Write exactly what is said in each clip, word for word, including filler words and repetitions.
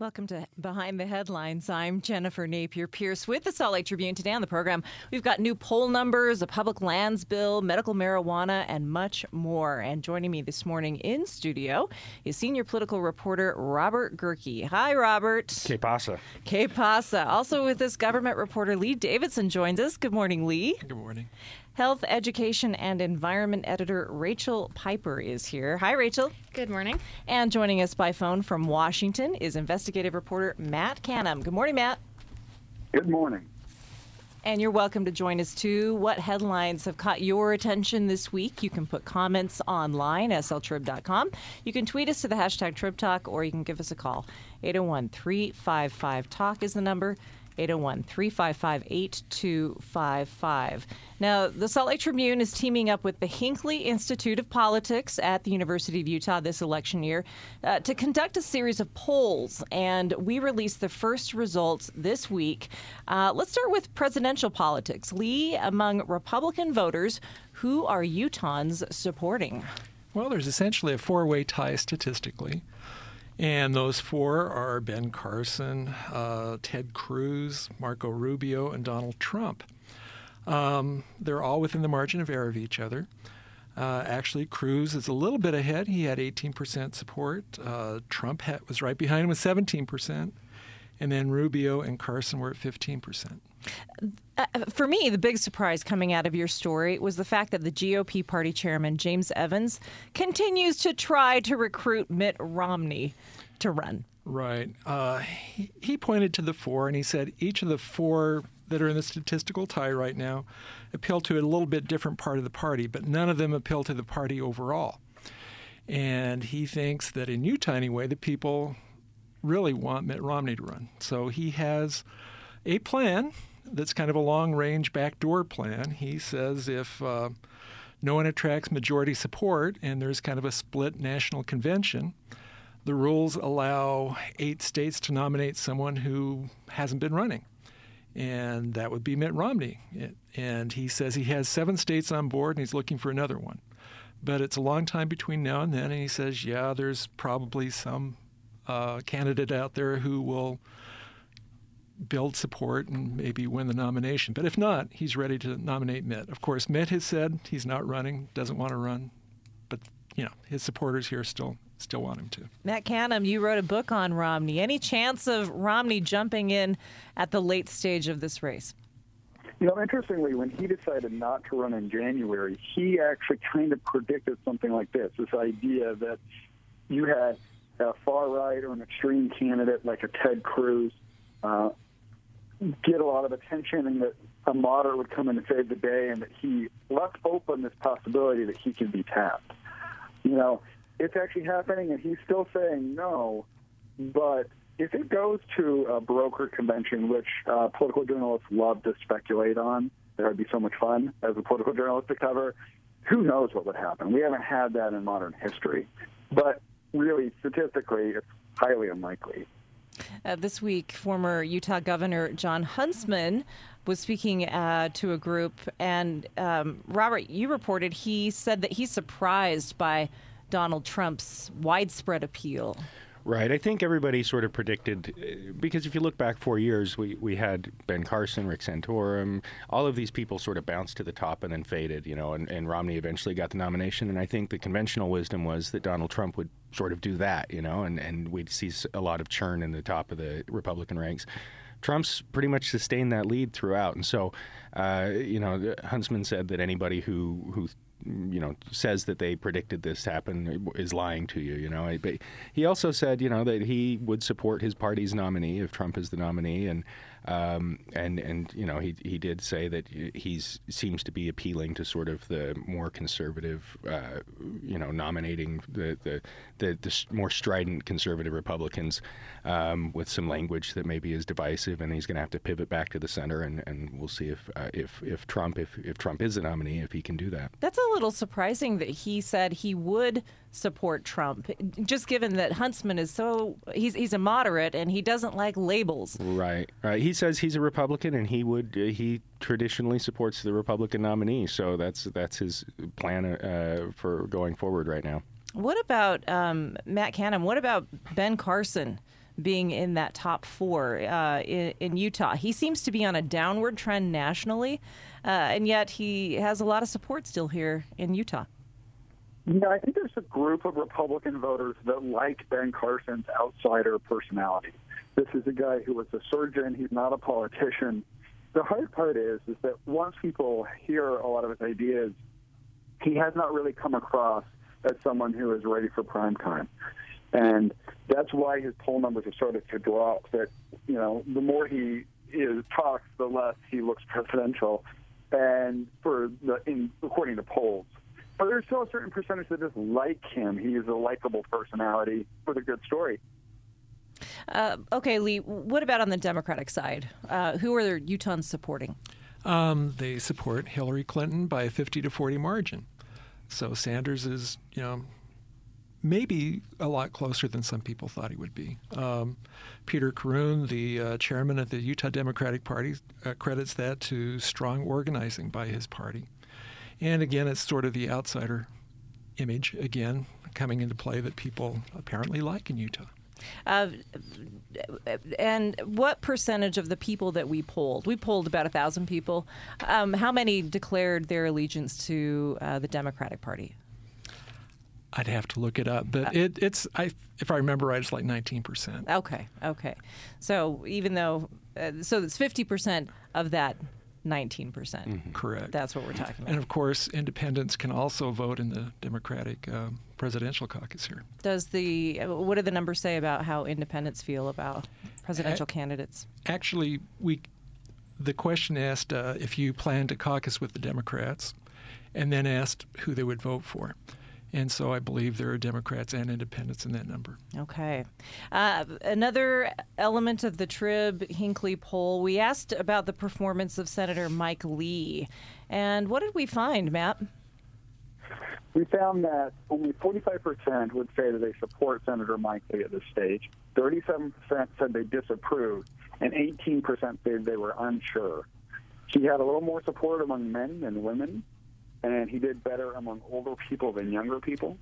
Welcome to Behind the Headlines. I'm Jennifer Napier-Pierce with the Salt Lake Tribune. Today on the program, we've got new poll numbers, a public lands bill, medical marijuana, and much more. And joining me this morning in studio is senior political reporter Robert Gehrke. Hi, Robert. Que pasa? Que pasa. Also with us, government reporter Lee Davidson joins us. Good morning, Lee. Good morning. Health, Education, and Environment editor Rachel Piper is here. Hi, Rachel. Good morning. And joining us by phone from Washington is investigative reporter Matt Canham. Good morning, Matt. Good morning. And you're welcome to join us, too. What headlines have caught your attention this week? You can put comments online, S L trib dot com. You can tweet us to the hashtag TribTalk, or you can give us a call. eight oh one, three five five, talk is the number. eight oh one, three five five, eight two five five. Now, the Salt Lake Tribune is teaming up with the Hinckley Institute of Politics at the University of Utah this election year uh, to conduct a series of polls, and we released the first results this week. Uh, let's start with presidential politics. Lee, among Republican voters, who are Utahns supporting? Well, there's essentially a four-way tie statistically. And those four are Ben Carson, uh, Ted Cruz, Marco Rubio, and Donald Trump. Um, they're all within the margin of error of each other. Uh, actually, Cruz is a little bit ahead. He had eighteen percent support. Uh, Trump had, was right behind him with seventeen percent. And then Rubio and Carson were at fifteen percent. Uh, for me, the big surprise coming out of your story was the fact that the G O P party chairman, James Evans, continues to try to recruit Mitt Romney to run. Right. Uh, he, he pointed to the four, and he said each of the four that are in the statistical tie right now appeal to a little bit different part of the party, but none of them appeal to the party overall. And he thinks that in Utah, anyway, the people really want Mitt Romney to run. So he has a plan that's kind of a long-range backdoor plan. He says if uh, no one attracts majority support and there's kind of a split national convention, the rules allow eight states to nominate someone who hasn't been running, and that would be Mitt Romney. And he says he has seven states on board, and he's looking for another one. But it's a long time between now and then, and he says, yeah, there's probably some uh, candidate out there who will build support and maybe win the nomination. But if not, he's ready to nominate Mitt. Of course, Mitt has said he's not running, doesn't want to run, but you know his supporters here still still want him to. Matt Canham, you wrote a book on Romney. Any chance of Romney jumping in at the late stage of this race? You know, interestingly, when he decided not to run in January, he actually kind of predicted something like this, this idea that you had a far-right or an extreme candidate like a Ted Cruz uh, get a lot of attention, and that a moderate would come in and save the day, and that he left open this possibility that he can be tapped. You know, it's actually happening, and he's still saying no, but if it goes to a broker convention, which uh, political journalists love to speculate on, that would be so much fun as a political journalist to cover, who knows what would happen. We haven't had that in modern history. But really, statistically, it's highly unlikely. Uh, this week, former Utah Governor Jon Huntsman was speaking uh, to a group, and um, Robert, you reported he said that he's surprised by Donald Trump's widespread appeal. Right. I think everybody sort of predicted, because if you look back four years, we, we had Ben Carson, Rick Santorum, all of these people sort of bounced to the top and then faded, you know, and, and Romney eventually got the nomination. And I think the conventional wisdom was that Donald Trump would sort of do that, you know, and, and we'd see a lot of churn in the top of the Republican ranks. Trump's pretty much sustained that lead throughout. And so, uh, you know, Huntsman said that anybody who, who you know, says that they predicted this happen is lying to you, you know. But he also said, you know, that he would support his party's nominee if Trump is the nominee. And, um, and, and you know, he he did say that he's seems to be appealing to sort of the more conservative, uh, you know, nominating the, the, the, the more strident conservative Republicans um, with some language that maybe is divisive, and he's going to have to pivot back to the center, and, and we'll see if uh, if if Trump if, if Trump is the nominee, if he can do that. That's a little surprising that he said he would support Trump, just given that Huntsman is so he's he's a moderate and he doesn't like labels. Right, right. He says he's a Republican and he would uh, he traditionally supports the Republican nominee, so that's that's his plan uh, for going forward right now. What about um, Matt Canham? What about Ben Carson? being in that top four uh, in, in Utah. He seems to be on a downward trend nationally, uh, and yet he has a lot of support still here in Utah. Yeah, I think there's a group of Republican voters that like Ben Carson's outsider personality. This is a guy who was a surgeon. He's not a politician. The hard part is, is that once people hear a lot of his ideas, he has not really come across as someone who is ready for prime time. And that's why his poll numbers have started to drop. That, you know, the more he is talks, the less he looks presidential. And for the, in, according to polls. But there's still a certain percentage that just like him. He is a likable personality with a good story. Uh, okay, Lee, what about on the Democratic side? Uh, who are Utahns supporting? Um, they support Hillary Clinton by a fifty to forty margin. So Sanders is, you know, maybe a lot closer than some people thought he would be. Um, Peter Caroon, the uh, chairman of the Utah Democratic Party, uh, credits that to strong organizing by his party. And again, it's sort of the outsider image, again, coming into play that people apparently like in Utah. Uh, and what percentage of the people that we polled, we polled about one thousand people, um, how many declared their allegiance to uh, the Democratic Party? I'd have to look it up, but it, it's, I, if I remember right, it's like nineteen percent. Okay, okay. So even though, uh, so it's fifty percent of that nineteen percent. Mm-hmm. Correct. That's what we're talking about. And of course, independents can also vote in the Democratic uh, presidential caucus here. Does the, what do the numbers say about how independents feel about presidential A- candidates? Actually, we, the question asked uh, if you plan to caucus with the Democrats, and then asked who they would vote for. And so I believe there are Democrats and independents in that number. Okay. Uh, another element of the Trib Hinckley poll, we asked about the performance of Senator Mike Lee. And what did we find, Matt? We found that only forty-five percent would say that they support Senator Mike Lee at this stage. thirty-seven percent said they disapproved, and eighteen percent said they were unsure. He had a little more support among men than women, and he did better among older people than younger people.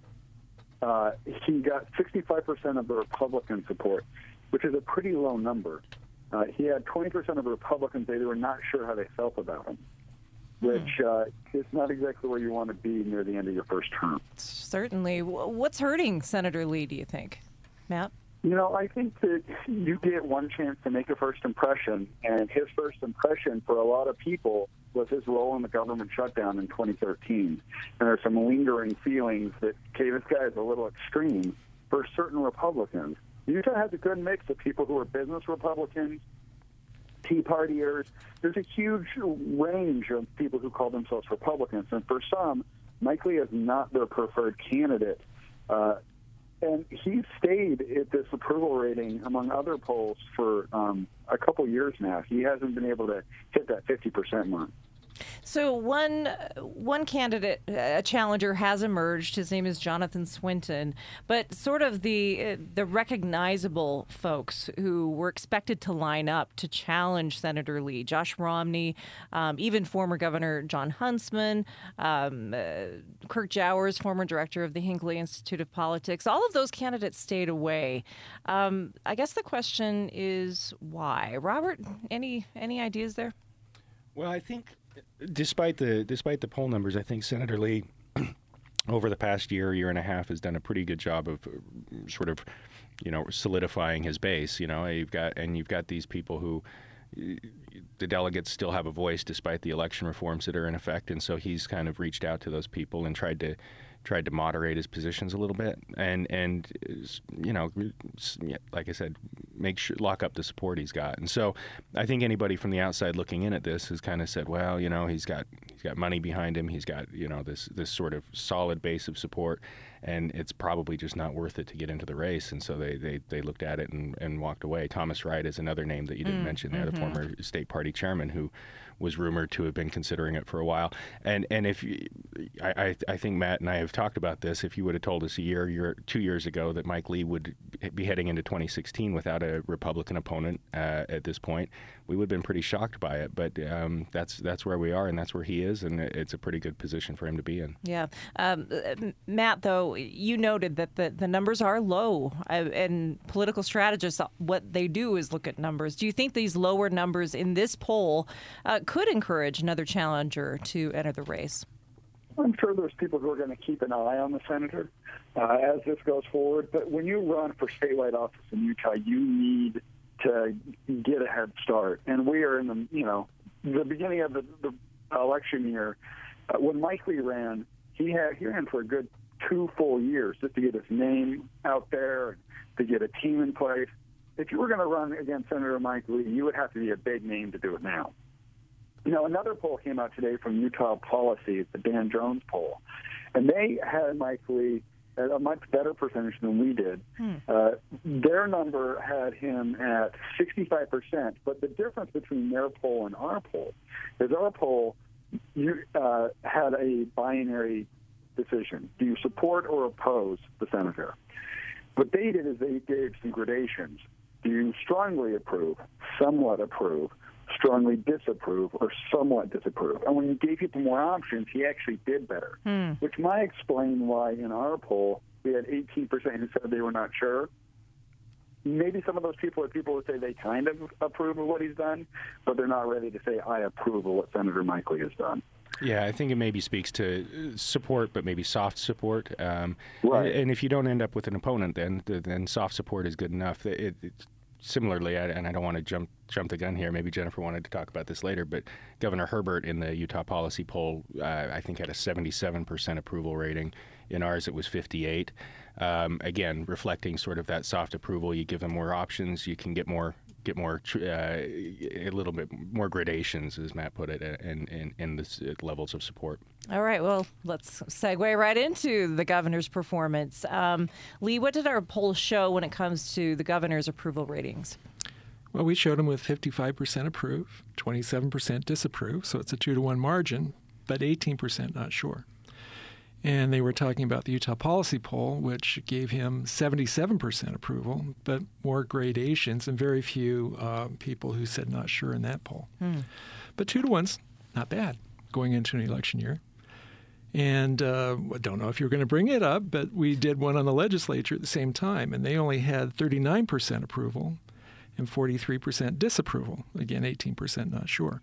Uh, he got sixty-five percent of the Republican support, which is a pretty low number. Uh, he had twenty percent of the Republicans say they were not sure how they felt about him, which uh, is not exactly where you want to be near the end of your first term. Certainly. What's hurting Senator Lee, do you think, Matt? You know, I think that you get one chance to make a first impression, and his first impression for a lot of people was his role in the government shutdown in twenty thirteen. And there's some lingering feelings that, okay, this guy is a little extreme for certain Republicans. Utah has a good mix of people who are business Republicans, Tea Partiers. There's a huge range of people who call themselves Republicans. And for some, Mike Lee is not their preferred candidate. Uh, and he's stayed at this approval rating among other polls for um, a couple years now. He hasn't been able to hit that fifty percent mark. So one one candidate, a challenger, has emerged. His name is Jonathan Swinton. But sort of the the recognizable folks who were expected to line up to challenge Senator Lee, Josh Romney, um, even former Governor John Huntsman, um, uh, Kirk Jowers, former director of the Hinckley Institute of Politics, all of those candidates stayed away. Um, I guess the question is why? Robert, any any ideas there? Well, I think despite the despite the poll numbers, I think Senator Lee over the past year, year and a half has done a pretty good job of uh, sort of, you know, solidifying his base. You know, you've got and you've got these people who the delegates still have a voice despite the election reforms that are in effect, and so he's kind of reached out to those people and tried to tried to moderate his positions a little bit, and and you know, like I said, make sure lock up the support he's got. And so I think anybody from the outside looking in at this has kind of said, well, you know, he's got he's got money behind him, he's got, you know, this this sort of solid base of support, and it's probably just not worth it to get into the race. And so they they, they looked at it and, and walked away. Thomas Wright is another name that you didn't mm, mention there, mm-hmm. the former state party chairman who was rumored to have been considering it for a while. And and if you, I, I think Matt and I have talked about this, if you would have told us a year, year two years ago that Mike Lee would be heading into twenty sixteen without a Republican opponent uh, at this point, we would have been pretty shocked by it. But um, that's that's where we are, and that's where he is, and it's a pretty good position for him to be in. Yeah. Um, Matt, though, Now, you noted that the, the numbers are low, uh, and political strategists, what they do is look at numbers. Do you think these lower numbers in this poll uh, could encourage another challenger to enter the race? I'm sure there's people who are going to keep an eye on the senator uh, as this goes forward. But when you run for statewide office in Utah, you need to get a head start. And we are in the, you know, the beginning of the, the election year. Uh, when Mike Lee ran, he had he ran for a good two full years just to get his name out there, to get a team in place. If you were going to run against Senator Mike Lee, you would have to be a big name to do it now. You know, another poll came out today from Utah Policy, the Dan Jones poll, and they had Mike Lee at a much better percentage than we did. Hmm. Uh, their number had him at sixty-five percent, but the difference between their poll and our poll is our poll you, uh, had a binary decision. Do you support or oppose the senator? What they did is they gave some gradations. Do you strongly approve, somewhat approve, strongly disapprove, or somewhat disapprove? And when you gave people more options, he actually did better, hmm. which might explain why in our poll we had eighteen percent who said they were not sure. Maybe some of those people are people who say they kind of approve of what he's done, but they're not ready to say, I approve of what Senator Mike Lee has done. Yeah, I think it maybe speaks to support, but maybe soft support. Um, right. And, and if you don't end up with an opponent, then then soft support is good enough. It, it, similarly, I, and I don't want to jump jump the gun here. Maybe Jennifer wanted to talk about this later, but Governor Herbert in the Utah Policy poll, uh, I think, had a seventy-seven percent approval rating. In ours, it was fifty-eight. Um, again, reflecting sort of that soft approval. You give them more options, you can get more. get more, uh, a little bit more gradations, as Matt put it, in, in, in the levels of support. All right, well, let's segue right into the governor's performance. Um, Lee, what did our poll show when it comes to the governor's approval ratings? Well, we showed him with fifty-five percent approve, twenty-seven percent disapprove, so it's a two to one margin, but eighteen percent not sure. And they were talking about the Utah Policy poll, which gave him seventy-seven percent approval, but more gradations and very few uh, people who said not sure in that poll. Hmm. But two to one's not bad going into an election year. And uh, I don't know if you're going to bring it up, but we did one on the legislature at the same time, and they only had thirty-nine percent approval and forty-three percent disapproval. Again, eighteen percent not sure.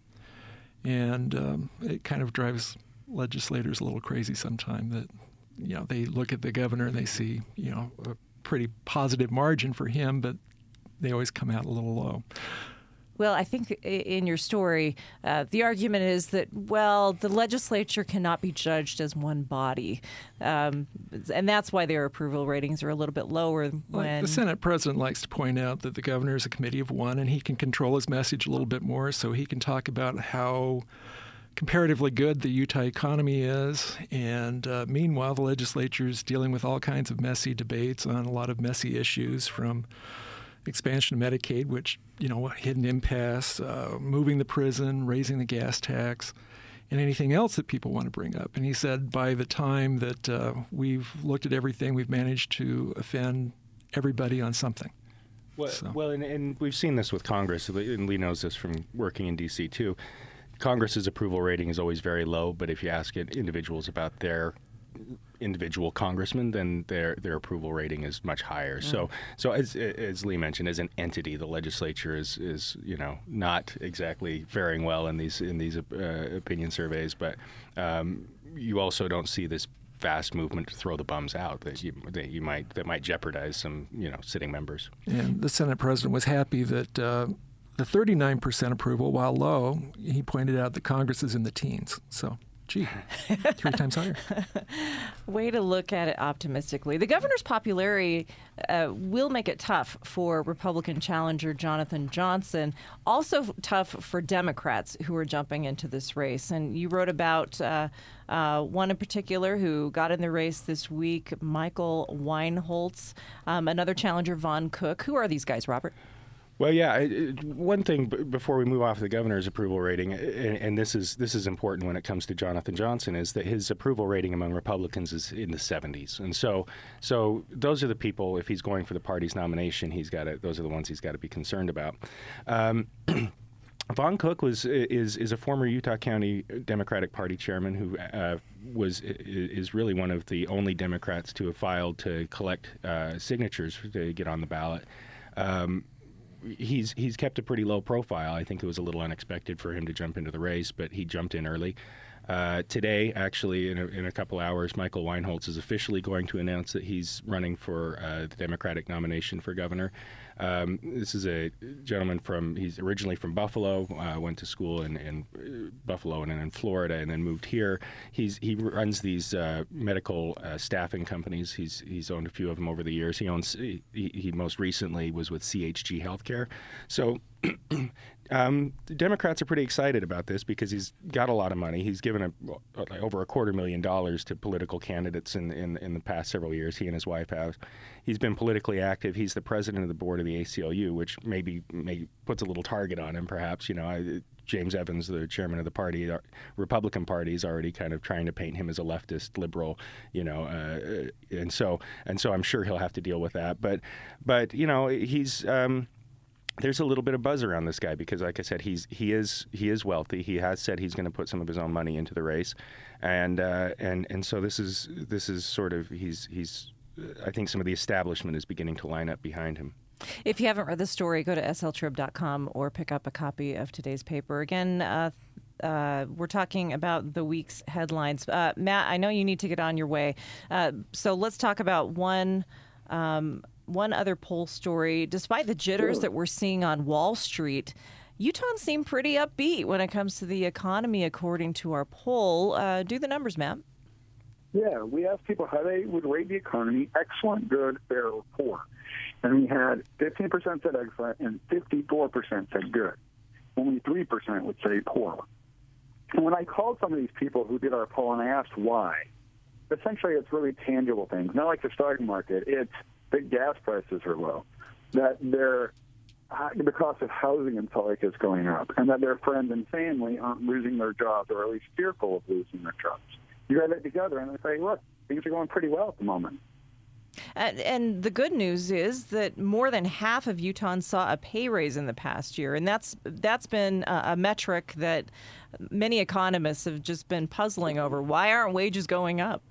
And um, it kind of drives legislators a little crazy sometimes that, you know, they look at the governor and they see, you know, a pretty positive margin for him, but they always come out a little low. Well, I think in your story, uh, the argument is that, well, the legislature cannot be judged as one body. Um, and that's why their approval ratings are a little bit lower. When well, the Senate president likes to point out that the governor is a committee of one and he can control his message a little bit more, so he can talk about how comparatively good the Utah economy is, and uh, meanwhile the legislature is dealing with all kinds of messy debates on a lot of messy issues, from expansion of Medicaid, which, you know, hidden impasse, uh, moving the prison, raising the gas tax, and anything else that people want to bring up. And he said by the time that uh, we've looked at everything, we've managed to offend everybody on something. Well, so. well and, and we've seen this with Congress, and Lee knows this from working in D C too. Congress's approval rating is always very low, but if you ask individuals about their individual congressman, then their their approval rating is much higher. Mm. So, so as as Lee mentioned, as an entity, the legislature is is you know not exactly faring well in these in these uh, opinion surveys. But um, you also don't see this vast movement to throw the bums out that you that you might that might jeopardize some you know sitting members. And the Senate president was happy that. Uh, The thirty-nine percent approval, while low, he pointed out that Congress is in the teens. So, gee, three times higher. Way to look at it optimistically. The governor's popularity uh, will make it tough for Republican challenger Jonathan Johnson, also tough for Democrats who are jumping into this race. And you wrote about uh, uh, one in particular who got in the race this week, Michael Weinholz, um, another challenger, Vaughn Cook. Who are these guys, Robert? Well, yeah. It, one thing b- before we move off the governor's approval rating, and, and this is this is important when it comes to Jonathan Johnson, is that his approval rating among Republicans is in the seventies, and so so those are the people. If he's going for the party's nomination, he's got to. Those are the ones he's got to be concerned about. Um, Vaughn Cook was is is a former Utah County Democratic Party chairman who uh, was is really one of the only Democrats to have filed to collect uh, signatures to get on the ballot. Um, he's he's kept a pretty low profile. I think it was a little unexpected for him to jump into the race, but he jumped in early. Uh, today, actually, in a, in a couple hours, Michael Weinholz is officially going to announce that he's running for uh, the Democratic nomination for governor. Um, this is a gentleman from, he's originally from Buffalo, uh, went to school in, in Buffalo and then in Florida, and then moved here. He's He runs these uh, medical uh, staffing companies. He's he's owned a few of them over the years. He owns, he, he most recently was with C H G Healthcare. So Um, the Democrats are pretty excited about this because he's got a lot of money. He's given a, over a quarter million dollars to political candidates in, in in the past several years. He and his wife have. He's been politically active. He's the president of the board of the A C L U, which maybe maybe puts a little target on him, perhaps. You know, I, James Evans, the chairman of the party, the Republican Party, is already kind of trying to paint him as a leftist liberal. You know, uh, and so and so I'm sure he'll have to deal with that. But but you know, he's. Um, There's a little bit of buzz around this guy because, like I said, he's he is he is wealthy. He has said he's going to put some of his own money into the race, and uh, and and so this is this is sort of he's he's. I think some of the establishment is beginning to line up behind him. If you haven't read the story, go to S L trib dot com or pick up a copy of today's paper. Again, uh, uh, we're talking about the week's headlines. Uh, Matt, I know you need to get on your way, uh, so let's talk about one. Um, One other poll story. Despite the jitters that we're seeing on Wall Street, Utahns seem pretty upbeat when it comes to the economy, according to our poll. Uh, do the numbers, Matt. Yeah, we asked people how they would rate the economy: excellent, good, fair, or poor. And we had fifteen percent said excellent and fifty-four percent said good. Only three percent would say poor. And when I called some of these people who did our poll and I asked why, essentially it's really tangible things. Not like the stock market. It's that gas prices are low, that their the cost of housing in Salt Lake is going up, and that their friends and family aren't losing their jobs, or at least fearful of losing their jobs. You add that together, and they say, look, things are going pretty well at the moment. And, and the good news is that more than half of Utahns saw a pay raise in the past year, and that's that's been a, a metric that many economists have just been puzzling over. Why aren't wages going up?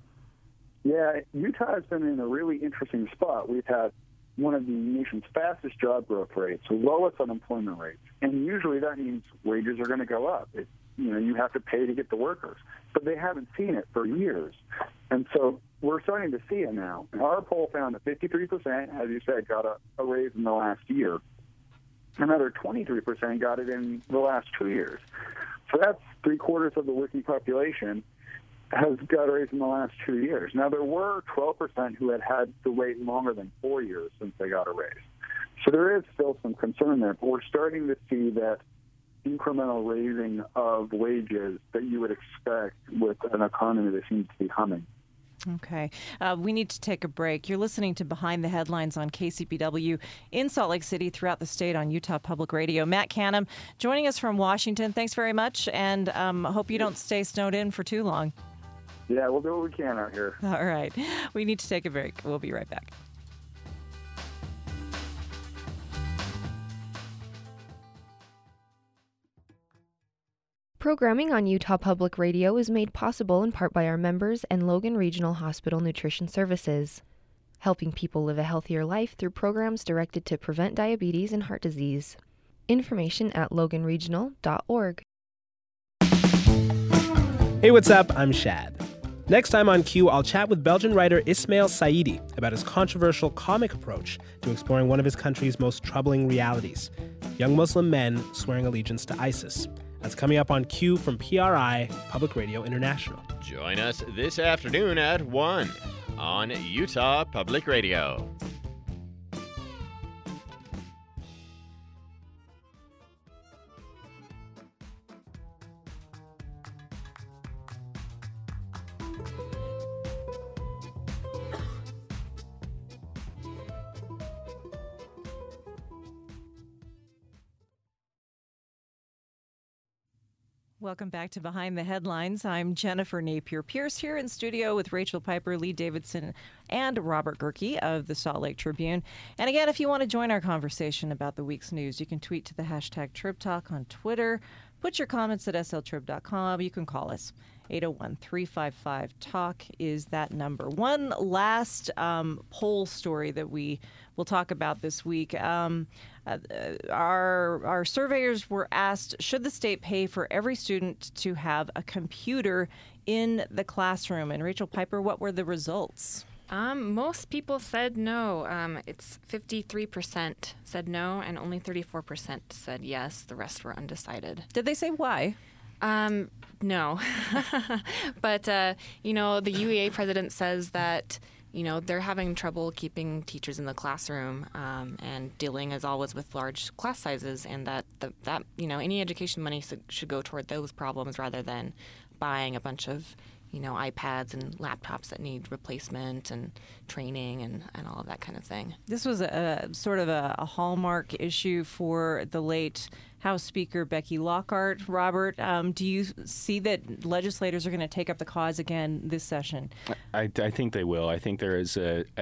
Yeah, Utah has been in a really interesting spot. We've had one of the nation's fastest job growth rates, lowest unemployment rates, and usually that means wages are going to go up. It, you know, you have to pay to get the workers, but they haven't seen it for years, and so we're starting to see it now. Our poll found that fifty-three percent, as you said, got a, a raise in the last year. Another twenty-three percent got it in the last two years. So that's three quarters of the working population has got a raise in the last two years. Now, there were twelve percent who had had to wait longer than four years since they got a raise. So there is still some concern there, but we're starting to see that incremental raising of wages that you would expect with an economy that seems to be humming. Okay. Uh, we need to take a break. You're listening to Behind the Headlines on K C P W in Salt Lake City, throughout the state on Utah Public Radio. Matt Canham joining us from Washington. Thanks very much, and um, hope you don't stay snowed in for too long. Yeah, we'll do what we can out here. All right. We need to take a break. We'll be right back. Programming on Utah Public Radio is made possible in part by our members and Logan Regional Hospital Nutrition Services, helping people live a healthier life through programs directed to prevent diabetes and heart disease. Information at logan regional dot org. Hey, what's up? I'm Shad. Next time on Q, I'll chat with Belgian writer Ismail Saidi about his controversial comic approach to exploring one of his country's most troubling realities: young Muslim men swearing allegiance to ISIS. That's coming up on Q from P R I, Public Radio International. Join us this afternoon at one on Utah Public Radio. Welcome back to Behind the Headlines. I'm Jennifer Napier-Pierce here in studio with Rachel Piper, Lee Davidson, and Robert Gerke of the Salt Lake Tribune. And again, if you want to join our conversation about the week's news, you can tweet to the hashtag TribTalk on Twitter. Put your comments at s l trib dot com. You can call us. eight oh one, three five five, talk is that number. One last um, poll story that we will talk about this week. Um, uh, our, our surveyors were asked, should the state pay for every student to have a computer in the classroom? And Rachel Piper, what were the results? Um, most people said no. Um, it's fifty-three percent said no, and only thirty-four percent said yes. The rest were undecided. Did they say why? Um, no. But, uh, you know, the U E A president says that, you know, they're having trouble keeping teachers in the classroom um, and dealing, as always, with large class sizes, and that, the, that you know, any education money should go toward those problems rather than buying a bunch of, you know, iPads and laptops that need replacement and training and, and all of that kind of thing. This was a, a sort of a, a hallmark issue for the late House Speaker Becky Lockhart. Robert, um, do you see that legislators are going to take up the cause again this session? I, I think they will. I think there is a, a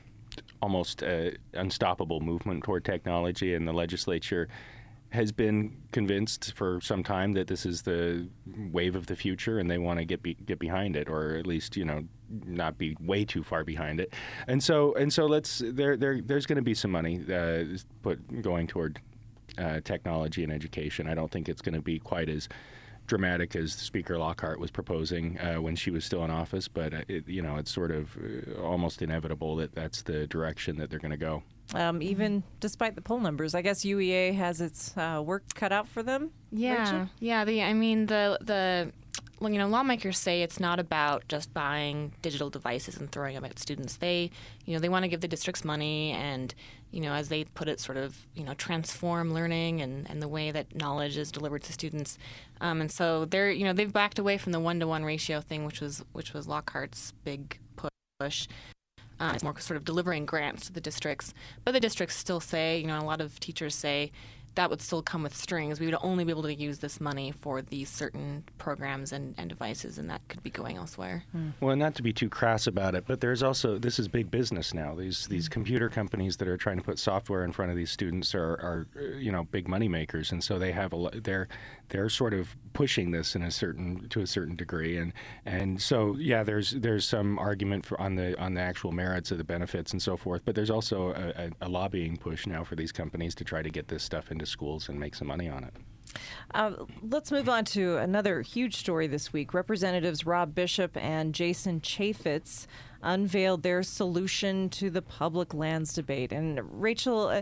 almost a unstoppable movement toward technology, and the legislature has been convinced for some time that this is the wave of the future, and they want to get be, get behind it, or at least, you know, not be way too far behind it. And so and so let's there there there's going to be some money uh, put going toward uh, technology and education. I don't think it's going to be quite as dramatic as Speaker Lockhart was proposing uh, when she was still in office, but uh, it, you know, it's sort of uh, almost inevitable that that's the direction that they're going to go. Um, even despite the poll numbers, I guess U E A has its uh, work cut out for them. Yeah, Rachel? yeah. The I mean the the well, you know, lawmakers say it's not about just buying digital devices and throwing them at students. They, you know, they want to give the districts money and, you know, as they put it, sort of, you know, transform learning and, and the way that knowledge is delivered to students. Um, and so they're, you know, they've backed away from the one-to-one ratio thing, which was which was Lockhart's big push. Uh, it's more sort of delivering grants to the districts. But the districts still say, you know, a lot of teachers say that would still come with strings. We would only be able to use this money for these certain programs and, and devices, and that could be going elsewhere. Mm. Well, not to be too crass about it, but there's also, this is big business now. These these mm. computer companies that are trying to put software in front of these students are, are you know, big money makers, and so they have a they're they're sort of pushing this in a certain to a certain degree, and and so yeah, there's there's some argument for on the on the actual merits of the benefits and so forth, but there's also a, a, a lobbying push now for these companies to try to get this stuff into schools and make some money on it. Uh, let's move on to another huge story this week. Representatives Rob Bishop and Jason Chaffetz unveiled their solution to the public lands debate. And Rachel, uh,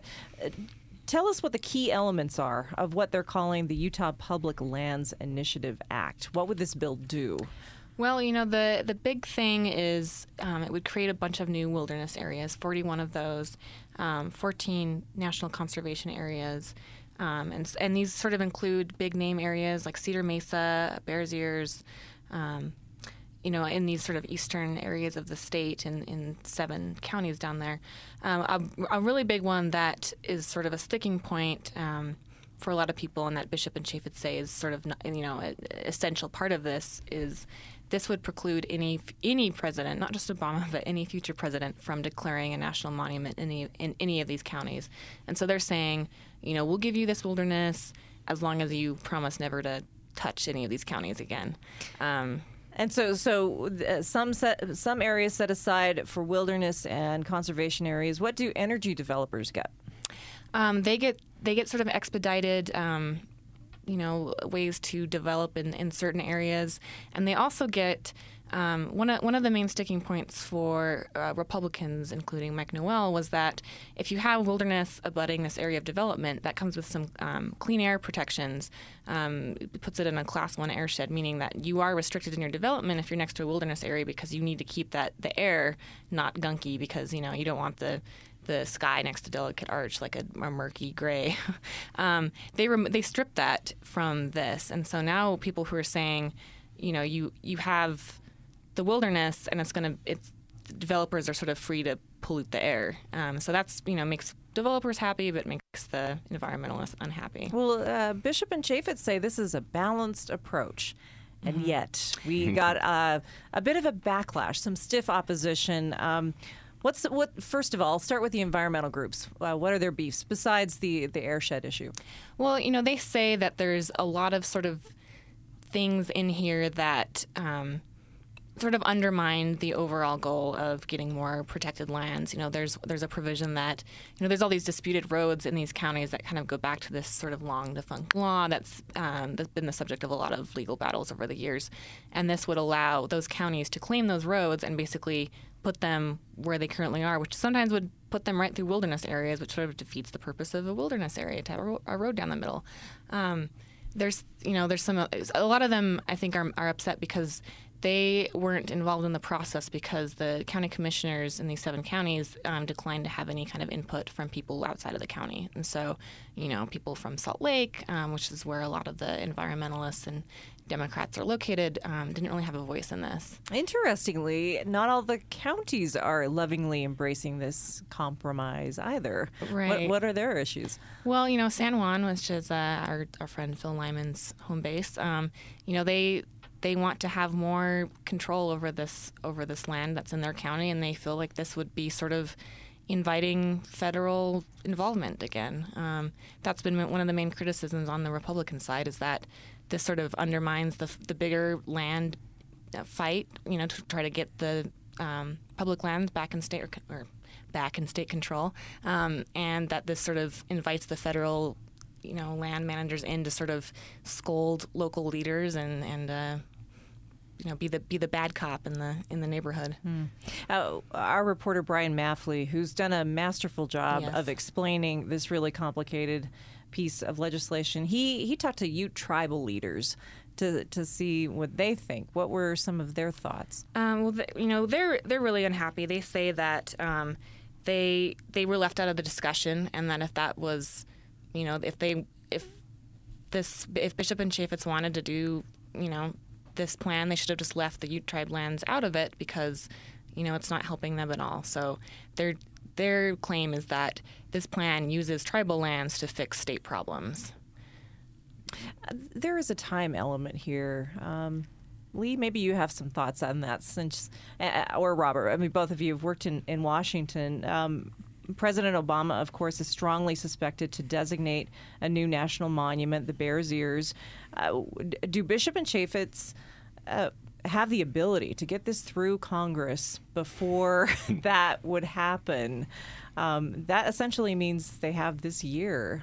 tell us what the key elements are of what they're calling the Utah Public Lands Initiative Act. What would this bill do? Well, you know, the, the big thing is um, it would create a bunch of new wilderness areas, forty-one of those, um, fourteen national conservation areas. Um, and, and these sort of include big name areas like Cedar Mesa, Bears Ears, um, you know, in these sort of eastern areas of the state in, in seven counties down there. Um, a, a really big one that is sort of a sticking point um, for a lot of people, and that Bishop and Chaffetz say is sort of, you know, an essential part of this is this would preclude any any president, not just Obama, but any future president from declaring a national monument in any, in any of these counties. And so they're saying, you know, we'll give you this wilderness as long as you promise never to touch any of these counties again. Um, and so, so uh, some set, some areas set aside for wilderness and conservation areas. What do energy developers get? Um, they get they get sort of expedited. Um, you know, ways to develop in, in certain areas. And they also get um, one of one of the main sticking points for uh, Republicans, including Mike Noel, was that if you have wilderness abutting this area of development, that comes with some um, clean air protections. Um, it puts it in a class one airshed, meaning that you are restricted in your development if you're next to a wilderness area because you need to keep that the air not gunky because, you know, you don't want the the sky next to Delicate Arch like a, a murky gray. um, they rem- they stripped that from this, and so now people who are saying, you know, you you have the wilderness, and it's going to it's developers are sort of free to pollute the air. Um, so that's, you know, makes developers happy, but makes the environmentalists unhappy. Well, uh, Bishop and Chaffetz say this is a balanced approach. And Mm-hmm. yet we got uh, a bit of a backlash, some stiff opposition. Um, what's the, what? First of all, I'll start with the environmental groups. Uh, what are their beefs besides the the airshed issue? Well, you know, they say that there's a lot of sort of things in here that um, sort of undermine the overall goal of getting more protected lands. You know, there's there's a provision that, you know, there's all these disputed roads in these counties that kind of go back to this sort of long defunct law that's, um, that's been the subject of a lot of legal battles over the years. And this would allow those counties to claim those roads and basically put them where they currently are, which sometimes would put them right through wilderness areas, which sort of defeats the purpose of a wilderness area to have a, ro- a road down the middle. Um, there's, you know, there's some, a lot of them I think are, are upset because they weren't involved in the process because the county commissioners in these seven counties um, declined to have any kind of input from people outside of the county. And so, you know, people from Salt Lake, um, which is where a lot of the environmentalists and Democrats are located, um, didn't really have a voice in this. Interestingly, not all the counties are lovingly embracing this compromise either. Right. What, what are their issues? Well, you know, San Juan, which is uh, our, our friend Phil Lyman's home base, um, you know, they... They want to have more control over this over this land that's in their county, and they feel like this would be sort of inviting federal involvement again. Um, that's been one of the main criticisms on the Republican side, is that this sort of undermines the the bigger land fight, you know, to try to get the um, public lands back in state or, or back in state control, um, and that this sort of invites the federal, you know, land managers in to sort of scold local leaders and and uh, you know, be the be the bad cop in the in the neighborhood. Hmm. Uh, our reporter Brian Maffley, who's done a masterful job Yes. of explaining this really complicated piece of legislation, he he talked to Ute tribal leaders to to see what they think. What were some of their thoughts? Um, well, th- you know, they're they're really unhappy. They say that um, they they were left out of the discussion, and that if that was, you know, if they if this if Bishop and Chaffetz wanted to do, you know, this plan, they should have just left the Ute tribe lands out of it because, you know, it's not helping them at all. So their their claim is that this plan uses tribal lands to fix state problems. Uh, there is a time element here. Um, Lee, maybe you have some thoughts on that, since, uh, or Robert. I mean, both of you have worked in in Washington. Um, President Obama, of course, is strongly suspected to designate a new national monument, the Bears Ears. Uh, do Bishop and Chaffetz uh, have the ability to get this through Congress before that would happen? Um, that essentially means they have this year.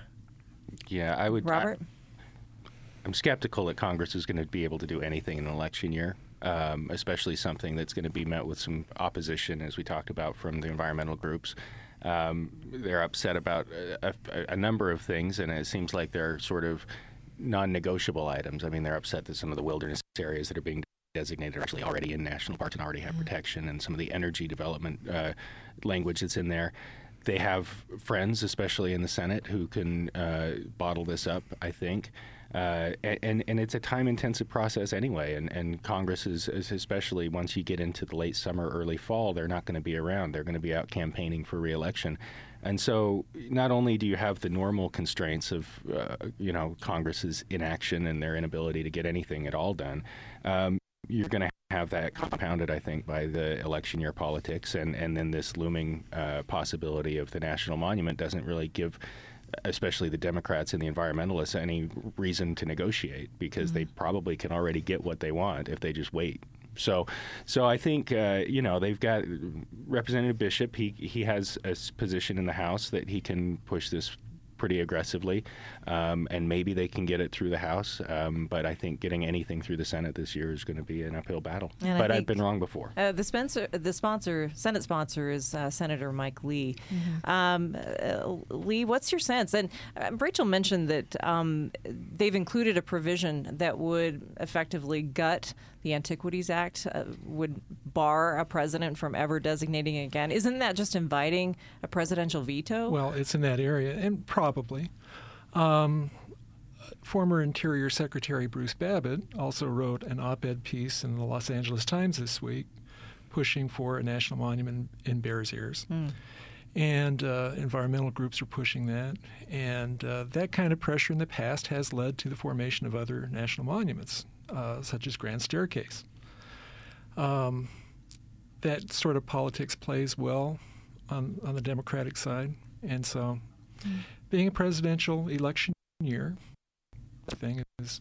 Yeah, I would. Robert? I, I'm skeptical that Congress is going to be able to do anything in an election year. Um, especially something that's going to be met with some opposition, as we talked about, from the environmental groups. Um, they're upset about a, a, a number of things, and it seems like they're sort of non-negotiable items. I mean, they're upset that some of the wilderness areas that are being designated are actually already in national parks and already have protection, and some of the energy development uh, language that's in there. They have friends, especially in the Senate, who can uh, bottle this up, I think. Uh, and, and it's a time-intensive process anyway, and, and Congress is, is, especially once you get into the late summer, early fall, they're not going to be around. They're going to be out campaigning for re-election. And so not only do you have the normal constraints of, uh, you know, Congress's inaction and their inability to get anything at all done, um, you're going to have that compounded, I think, by the election year politics, and, and then this looming uh, possibility of the national monument doesn't really give especially the Democrats and the environmentalists any reason to negotiate, because mm-hmm. they probably can already get what they want if they just wait. So, so I think uh, you know, they've got Representative Bishop. He he has a position in the House that he can push this pretty aggressively, um, and maybe they can get it through the House. Um, but I think getting anything through the Senate this year is going to be an uphill battle. And but I've been wrong before. Uh, the sponsor, the sponsor, Senate sponsor is uh, Senator Mike Lee. Mm-hmm. Um, uh, Lee, what's your sense? And uh, Rachel mentioned that um, they've included a provision that would effectively gut the Antiquities Act, uh, would bar a president from ever designating again. Isn't that just inviting a presidential veto? Well, it's in that area, and probably. Um, former Interior Secretary Bruce Babbitt also wrote an op-ed piece in the Los Angeles Times this week pushing for a national monument in Bears Ears. Mm. And uh, environmental groups are pushing that. And uh, that kind of pressure in the past has led to the formation of other national monuments, uh, such as Grand Staircase. Um, that sort of politics plays well on, on the Democratic side. And so mm. being a presidential election year, the thing is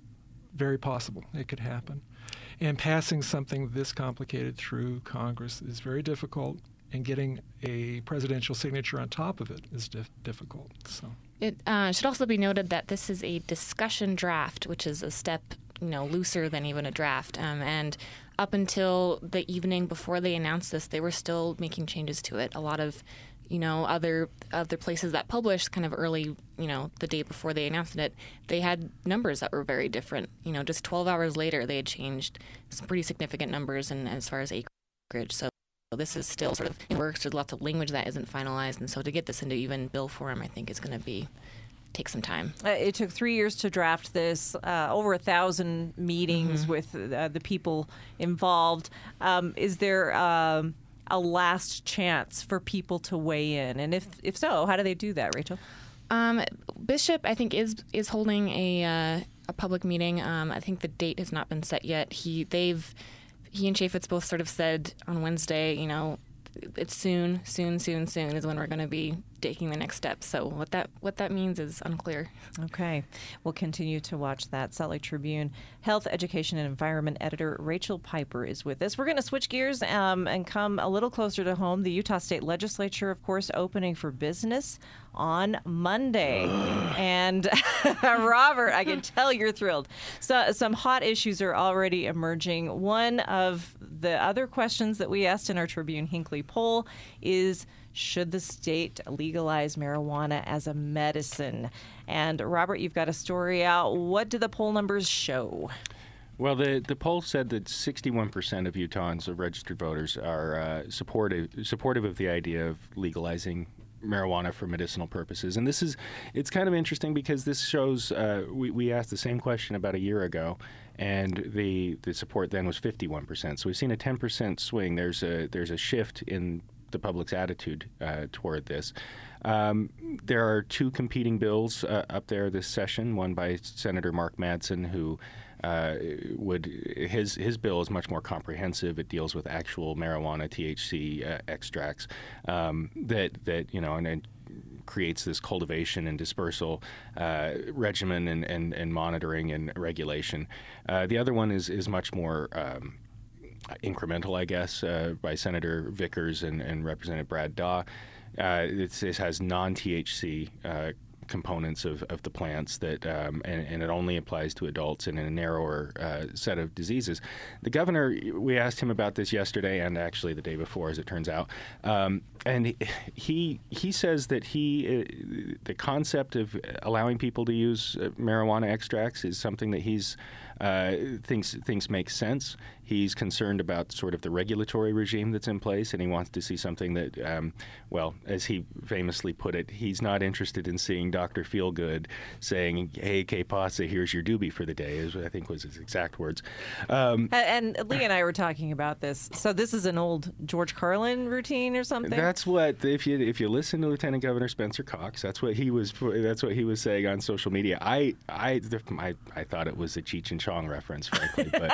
very possible. It could happen. And passing something this complicated through Congress is very difficult. And getting a presidential signature on top of it is dif- difficult. So it uh, should also be noted that this is a discussion draft, which is a step, you know, looser than even a draft. Um, and up until the evening before they announced this, they were still making changes to it. A lot of, you know, other other places that published kind of early, you know, the day before they announced it, they had numbers that were very different. You know, just twelve hours later, they had changed some pretty significant numbers in as far as acreage. So. So this is still sort of in works. There's lots of language that isn't finalized, and so to get this into even bill form, I think is going to be take some time. Uh, it took three years to draft this, uh, over a thousand meetings Mm-hmm. with uh, the people involved. Um, is there um, a last chance for people to weigh in? And if if so, how do they do that, Rachel? Um, Bishop, I think, is is holding a uh, a public meeting. Um, I think the date has not been set yet. He they've He and Chaffetz both sort of said on Wednesday, you know, it's soon, soon, soon, soon is when we're going to be taking the next step. So what that what that means is unclear. Okay. We'll continue to watch that. Salt Lake Tribune Health, Education, and Environment editor Rachel Piper is with us. We're going to switch gears um, and come a little closer to home. The Utah State Legislature, of course, opening for business on Monday. And Robert, I can tell you're thrilled. So some hot issues are already emerging. One of the other questions that we asked in our Tribune Hinckley poll is, should the state legalize marijuana as a medicine? And Robert, you've got a story out. What do the poll numbers show? Well, the, the poll said that sixty-one percent of Utahns, of registered voters, are uh, supportive supportive of the idea of legalizing marijuana for medicinal purposes. And this is, it's kind of interesting because this shows, uh, we, we asked the same question about a year ago, and the, the support then was fifty-one percent. So we've seen a ten percent swing. There's a, there's a shift in the public's attitude uh, toward this. Um, there are two competing bills uh, up there this session, one by Senator Mark Madsen, who uh, would, his his bill is much more comprehensive. It deals with actual marijuana, T H C uh, extracts, um, that, that, you know, and, and creates this cultivation and dispersal uh, regimen and, and, and monitoring and regulation. Uh, the other one is, is much more um, incremental, I guess, uh, by Senator Vickers and, and Representative Brad Daw. Uh, it's, it has non-T H C uh, components of, of the plants that, um, and, and it only applies to adults and in a narrower uh, set of diseases. The governor, we asked him about this yesterday and actually the day before, as it turns out, um, and he he says that he, uh, the concept of allowing people to use uh, marijuana extracts is something that he's Uh, thinks thinks makes sense. He's concerned about sort of the regulatory regime that's in place, and he wants to see something that, um, well, as he famously put it, he's not interested in seeing Doctor Feelgood saying, "Hey, K Pasa, here's your doobie for the day," is I think was his exact words. Um, and, and Lee and I were talking about this. So this is an old George Carlin routine or something? That's what, if you if you listen to Lieutenant Governor Spencer Cox, that's what he was that's what he was saying on social media. I I I, I thought it was a Cheech and Chong reference, frankly, but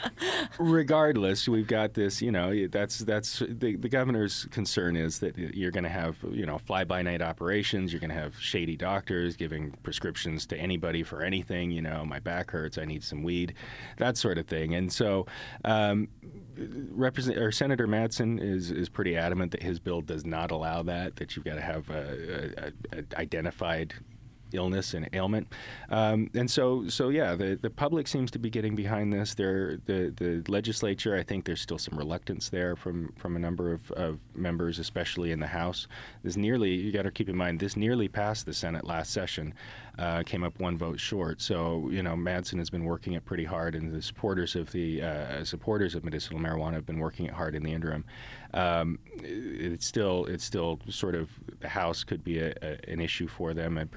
regardless, we've got this. You know, that's that's the, the governor's concern is that you're going to have, you know, fly-by-night operations. You're going to have shady doctors giving prescriptions to anybody for anything. You know, my back hurts, I need some weed, that sort of thing. And so, um, Represent or Senator Madsen is is pretty adamant that his bill does not allow that. That you've got to have a, a, a identified illness and ailment, um, and so so yeah, the the public seems to be getting behind this. There, the the legislature, I think there's still some reluctance there from from a number of, of members, especially in the House. This nearly, you got to keep in mind, this nearly passed the Senate last session, uh, came up one vote short. So you know, Madsen has been working it pretty hard, and the supporters of the uh, supporters of medicinal marijuana have been working it hard in the interim. Um, it's still it's still sort of, the House could be a, a, an issue for them, and particularly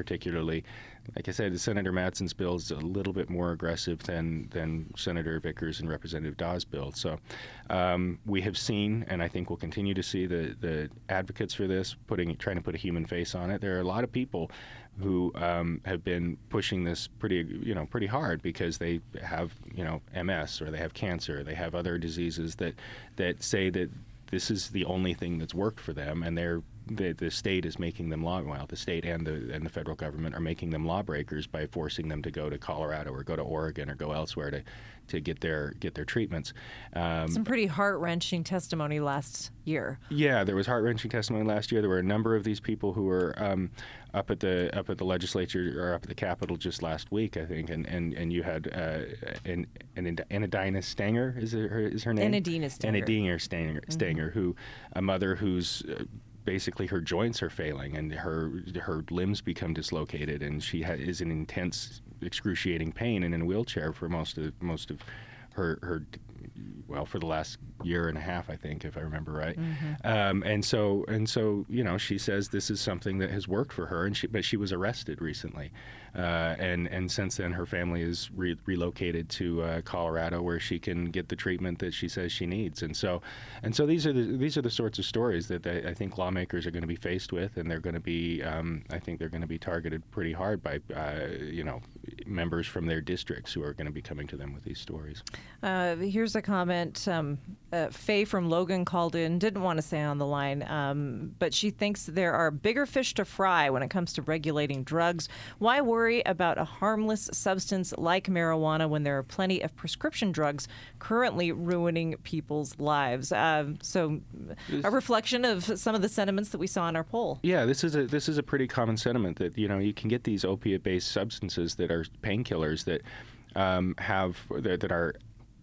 particularly. Like I said, Senator Madsen's bill is a little bit more aggressive than, than Senator Vickers and Representative Dawes' bill. So um, we have seen, and I think we'll continue to see, the, the advocates for this putting trying to put a human face on it. There are a lot of people who um, have been pushing this pretty, you know, pretty hard because they have, you know, M S or they have cancer, they have other diseases that that say that this is the only thing that's worked for them, and they're the, the state is making them law. Well, the state and the and the federal government are making them lawbreakers by forcing them to go to Colorado or go to Oregon or go elsewhere to, to get their get their treatments. Um, Some pretty heart-wrenching testimony last year. Yeah, there was heart-wrenching testimony last year. There were a number of these people who were um, up at the up at the legislature or up at the Capitol just last week, I think, and and, and you had uh, an, an Enadina Stanger is it her is her name? Enadina Stanger. Enadina Stanger, Stanger mm-hmm. who a mother who's uh, basically her joints are failing and her her limbs become dislocated, and she ha- is in intense, excruciating pain and in a wheelchair for most of most of her her well for the last year and a half, I think, if I remember right. Mm-hmm. Um, and so and so you know, she says this is something that has worked for her, and she but she was arrested recently, uh, and and since then her family is re- relocated to uh, Colorado where she can get the treatment that she says she needs. And so and so these are the these are the sorts of stories that they, I think lawmakers are going to be faced with, and they're going to be um, I think they're going to be targeted pretty hard by uh, you know members from their districts who are going to be coming to them with these stories. Uh, here's a comment. Um, uh, Faye from Logan called in, didn't want to say on the line, um, but she thinks there are bigger fish to fry when it comes to regulating drugs. Why worry about a harmless substance like marijuana when there are plenty of prescription drugs currently ruining people's lives? Uh, so a reflection of some of the sentiments that we saw in our poll. Yeah, this is a this is a pretty common sentiment that, you know, you can get these opiate-based substances that are painkillers that um, have that, that are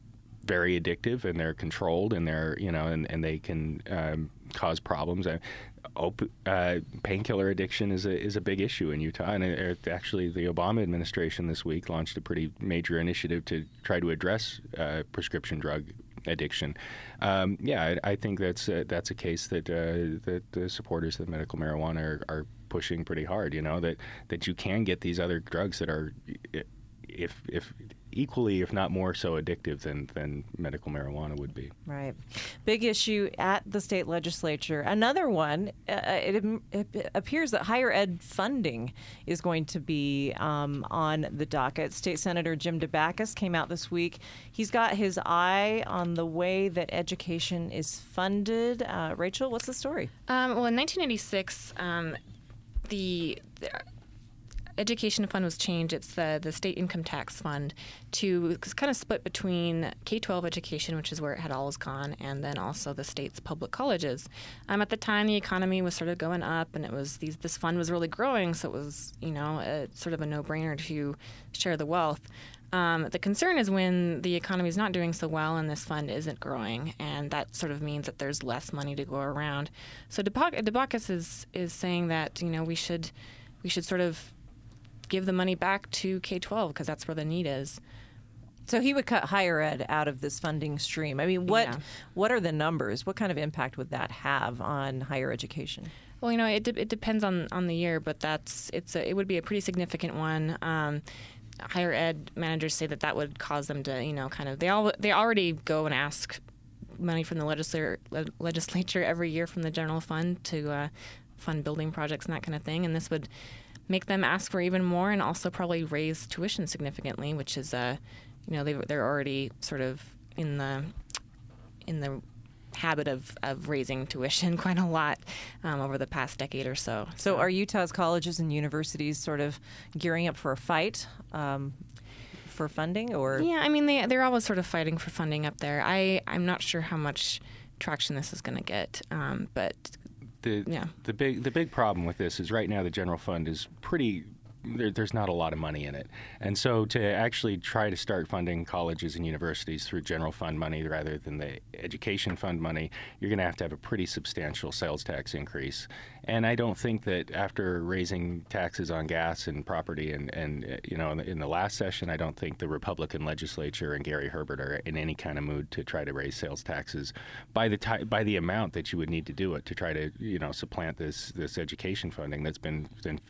very addictive, and they're controlled, and they're you know and, and they can um, cause problems. Uh, op- uh, painkiller addiction is a is a big issue in Utah, and it, it, actually the Obama administration this week launched a pretty major initiative to try to address uh, prescription drug addiction. Um, yeah, I, I think that's a, that's a case that uh, that the supporters of medical marijuana are, are pushing pretty hard. You know that that you can get these other drugs that are if if equally, if not more so, addictive than, than medical marijuana would be. Right. Big issue at the state legislature. Another one, uh, it, it appears that higher ed funding is going to be um, on the docket. State Senator Jim DeBackus came out this week. He's got his eye on the way that education is funded. Uh, Rachel, what's the story? Um, well, in nineteen eighty-six, um, the... the Education fund was changed. It's the, the state income tax fund to kind of split between K twelve education, which is where it had always gone, and then also the state's public colleges. Um, at the time, the economy was sort of going up, and it was these this fund was really growing, so it was you know a, sort of a no-brainer to share the wealth. Um, the concern is when the economy is not doing so well and this fund isn't growing, and that sort of means that there's less money to go around. So DeBackus is is saying that you know we should we should sort of give the money back to K twelve because that's where the need is. So he would cut higher ed out of this funding stream. I mean, what yeah. what are the numbers? What kind of impact would that have on higher education? Well, you know, it de- it depends on, on the year, but that's it's a, it would be a pretty significant one. Um, higher ed managers say that that would cause them to, you know, kind of they all they already go and ask money from the legislature legislature every year from the general fund to uh, fund building projects and that kind of thing, and this would make them ask for even more, and also probably raise tuition significantly, which is, uh, you know, they they're already sort of in the in the habit of, of raising tuition quite a lot um, over the past decade or so. So, are Utah's colleges and universities sort of gearing up for a fight um, for funding, or? Yeah, I mean, they they're always sort of fighting for funding up there. I I'm not sure how much traction this is going to get, um, but. The, yeah. the big the big problem with this is right now the general fund is pretty there, there's not a lot of money in it, and so to actually try to start funding colleges and universities through general fund money rather than the education fund money, you're going to have to have a pretty substantial sales tax increase. And I don't think that after raising taxes on gas and property and, and you know, in the, in the last session, I don't think the Republican legislature and Gary Herbert are in any kind of mood to try to raise sales taxes by the ty- by the amount that you would need to do it to try to, you know, supplant this this education funding that's been, been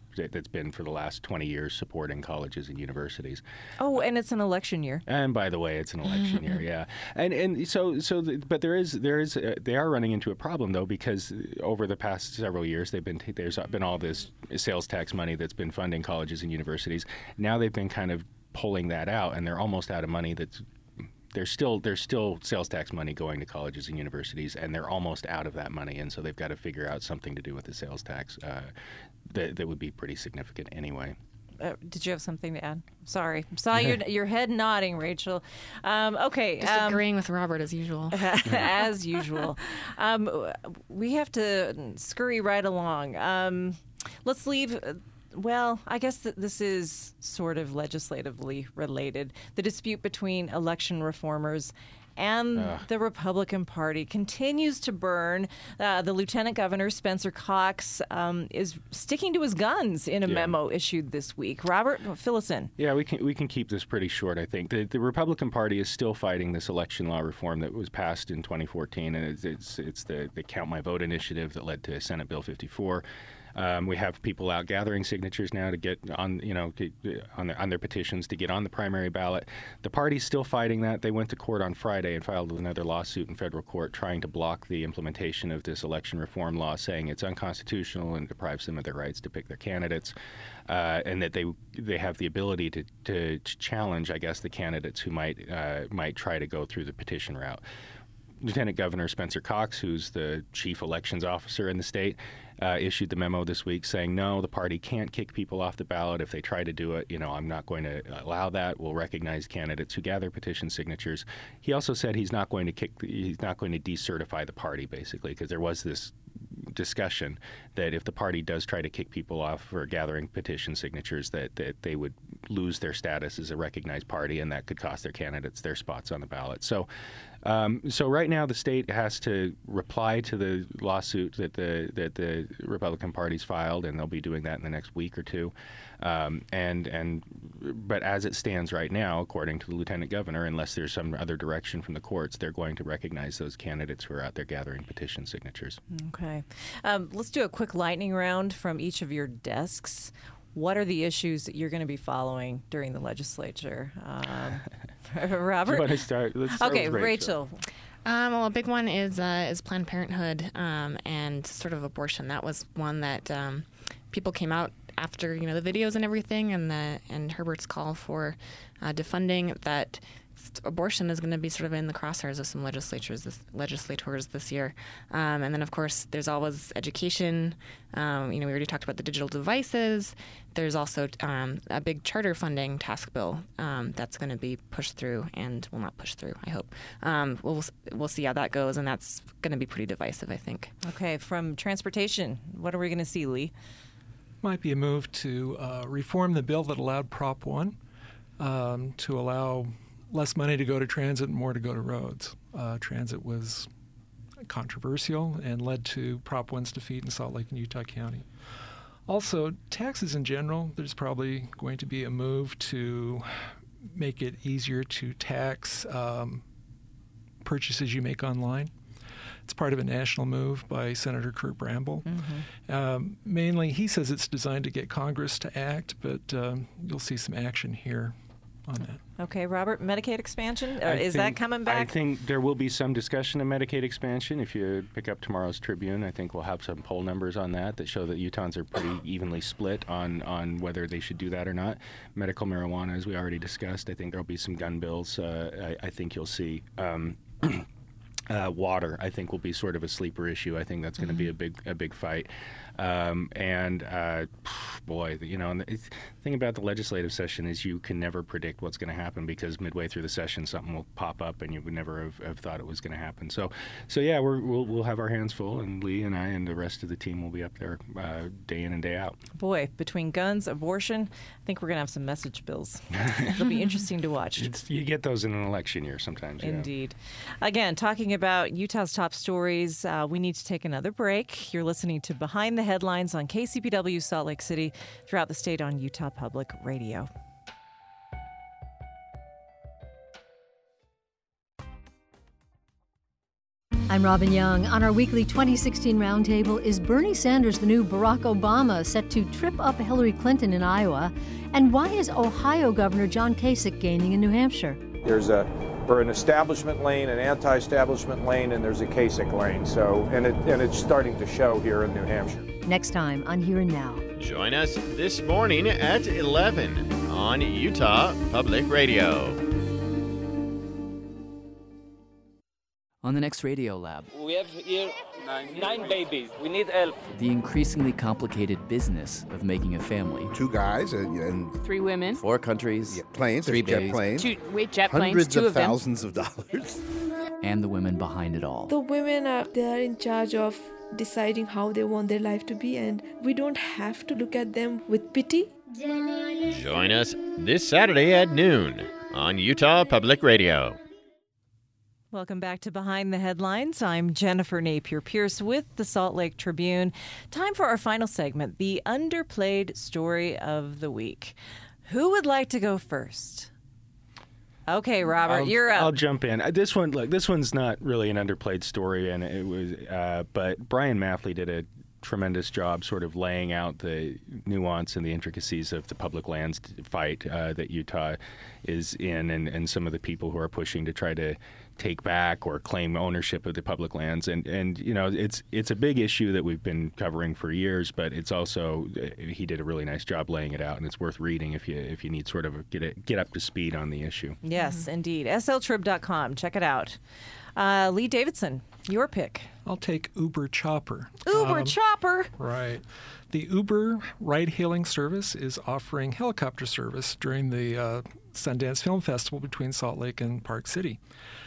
that's been for the last twenty years supporting colleges and universities. Oh, and it's an election year. And by the way, it's an election year, yeah. And and so so, the, but there is there is uh, they are running into a problem though, because over the past several years they've been t- there's been all this sales tax money that's been funding colleges and universities. Now they've been kind of pulling that out, and they're almost out of money. That's there's still there's still sales tax money going to colleges and universities, and they're almost out of that money, and so they've got to figure out something to do with the sales tax uh, that that would be pretty significant anyway. Uh, did you have something to add? Sorry. Saw your your head nodding, Rachel. Um, okay. Just um, agreeing with Robert as usual. as usual. Um, we have to scurry right along. Um, let's leave... Well, I guess that this is sort of legislatively related. The dispute between election reformers and uh. the Republican Party continues to burn. Uh, the Lieutenant Governor, Spencer Cox, um, is sticking to his guns in a yeah. memo issued this week. Robert, fill us in. Yeah, we can we can keep this pretty short, I think. The, the Republican Party is still fighting this election law reform that was passed in twenty fourteen, and it's it's, it's the, the Count My Vote initiative that led to Senate Bill fifty-four. Um, we have people out gathering signatures now to get on, you know, on their, on their petitions to get on the primary ballot. The party's still fighting that. They went to court on Friday and filed another lawsuit in federal court trying to block the implementation of this election reform law, saying it's unconstitutional and deprives them of their rights to pick their candidates, uh, and that they they have the ability to, to, to challenge, I guess, the candidates who might uh, might try to go through the petition route. Lieutenant Governor Spencer Cox, who's the chief elections officer in the state, uh, issued the memo this week saying, no, the party can't kick people off the ballot if they try to do it. You know, I'm not going to allow that. We'll recognize candidates who gather petition signatures. He also said he's not going to kick, the, he's not going to decertify the party, basically, because there was this discussion that if the party does try to kick people off for gathering petition signatures, that, that they would lose their status as a recognized party, and that could cost their candidates their spots on the ballot. So, um, so right now the state has to reply to the lawsuit that the that the Republican Party's filed, and they'll be doing that in the next week or two. Um, and and but as it stands right now, according to the Lieutenant Governor, unless there's some other direction from the courts, they're going to recognize those candidates who are out there gathering petition signatures. Okay. Um, let's do a quick lightning round from each of your desks. What are the issues that you're going to be following during the legislature? Um, Robert? Do you want to start? Let's start okay, with Rachel. Rachel. Um, well, a big one is uh, is Planned Parenthood um, and sort of abortion. That was one that um, people came out after, you know, the videos and everything, and the and Herbert's call for uh, defunding that. Abortion is going to be sort of in the crosshairs of some legislatures, this, legislators this year. Um, and then, of course, there's always education. Um, you know, we already talked about the digital devices. There's also um, a big charter funding task bill um, that's going to be pushed through, and well, not pushed through, I hope. Um, we'll we'll see how that goes, and that's going to be pretty divisive, I think. Okay, from transportation, what are we going to see, Lee? Might be a move to uh, reform the bill that allowed Prop one um, to allow less money to go to transit and more to go to roads. Uh, transit was controversial and led to Prop one's defeat in Salt Lake and Utah County. Also, taxes in general, there's probably going to be a move to make it easier to tax um, purchases you make online. It's part of a national move by Senator Kurt Bramble. Mm-hmm. Um, mainly, he says it's designed to get Congress to act, but um, you'll see some action here on that. Okay, Robert, Medicaid expansion, uh, is think, that coming back? I think there will be some discussion of Medicaid expansion. If you pick up tomorrow's Tribune, I think we'll have some poll numbers on that that show that Utahns are pretty evenly split on, on whether they should do that or not. Medical marijuana, as we already discussed, I think there'll be some gun bills. Uh, I, I think you'll see um, uh, water, I think, will be sort of a sleeper issue. I think that's going to mm-hmm. be a big a big fight. Um, and uh, boy, you know, and the thing about the legislative session is you can never predict what's going to happen, because midway through the session something will pop up and you would never have, have thought it was going to happen. So, so yeah, we're, we'll we'll have our hands full, and Lee and I and the rest of the team will be up there uh, day in and day out. Boy, between guns, abortion, I think we're going to have some message bills. It'll be interesting to watch. It's, you get those in an election year sometimes. Indeed. Yeah. Again, talking about Utah's top stories, uh, we need to take another break. You're listening to Behind the Headlines on K C P W Salt Lake City, throughout the state on Utah Public Radio. I'm Robin Young. On our weekly twenty sixteen roundtable, is Bernie Sanders the new Barack Obama, set to trip up Hillary Clinton in Iowa? And why is Ohio Governor John Kasich gaining in New Hampshire? There's a we're an establishment lane, an anti-establishment lane, and there's a Kasich lane. So, and it and it's starting to show here in New Hampshire. Next time on Here and Now. Join us this morning at eleven on Utah Public Radio. On the next Radio Lab, we have here nine, nine babies. We need help. The increasingly complicated business of making a family. Two guys and, and three women. Four countries. Yeah, planes. Three jet babies. planes. Two, wait, jet planes. Hundreds two of, of them. thousands of dollars. And the women behind it all. The women are they are in charge of deciding how they want their life to be, and we don't have to look at them with pity. Join us this Saturday at noon on Utah Public Radio. Welcome back to Behind the Headlines. I'm Jennifer Napier-Pierce with the Salt Lake Tribune. Time for our final segment, the underplayed story of the week. Who would like to go first? Okay, Robert, I'll, you're up. I'll jump in. Uh, This one, look, this one's not really an underplayed story, and it was, uh, but Brian Maffley did a tremendous job sort of laying out the nuance and the intricacies of the public lands fight uh, that Utah is in, and, and some of the people who are pushing to try to take back or claim ownership of the public lands. And, and you know, it's it's a big issue that we've been covering for years, but it's also, he did a really nice job laying it out, and it's worth reading if you if you need sort of a, get it, get up to speed on the issue. Yes, Mm-hmm. indeed. S L trib dot com. Check it out. Uh, Lee Davidson, your pick. I'll take Uber Chopper. Uber Um, Chopper. Right. The Uber ride-hailing service is offering helicopter service during the uh, Sundance Film Festival between Salt Lake and Park City.